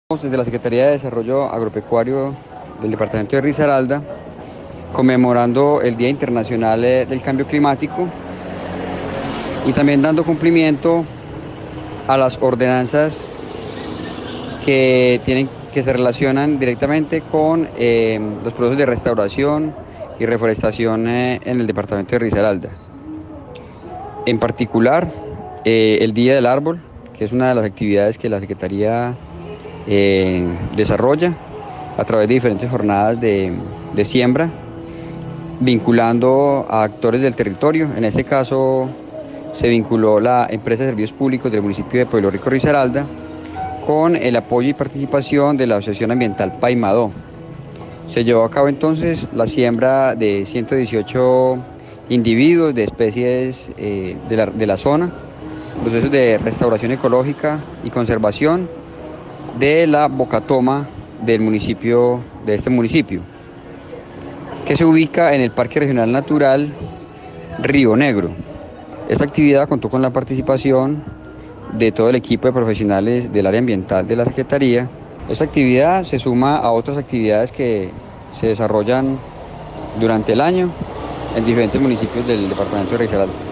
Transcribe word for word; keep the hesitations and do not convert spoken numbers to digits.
Desde la Secretaría de Desarrollo Agropecuario del Departamento de Risaralda, conmemorando el Día Internacional eh, del Cambio Climático y también dando cumplimiento a las ordenanzas que, tienen, que se relacionan directamente con eh, los procesos de restauración y reforestación eh, en el Departamento de Risaralda. En particular, eh, el Día del Árbol, que es una de las actividades que la Secretaría Eh, desarrolla a través de diferentes jornadas de, de siembra, vinculando a actores del territorio. En este caso se vinculó la empresa de servicios públicos del municipio de Pueblo Rico, Risaralda, con el apoyo y participación de la Asociación Ambiental Paimadó. Se llevó a cabo entonces la siembra de ciento dieciocho individuos de especies eh, de, la, de la zona, procesos de restauración ecológica y conservación de la bocatoma del municipio, de este municipio, que se ubica en el Parque Regional Natural Río Negro. Esta actividad contó con la participación de todo el equipo de profesionales del área ambiental de la Secretaría. Esta actividad se suma a otras actividades que se desarrollan durante el año en diferentes municipios del departamento de Risaralda.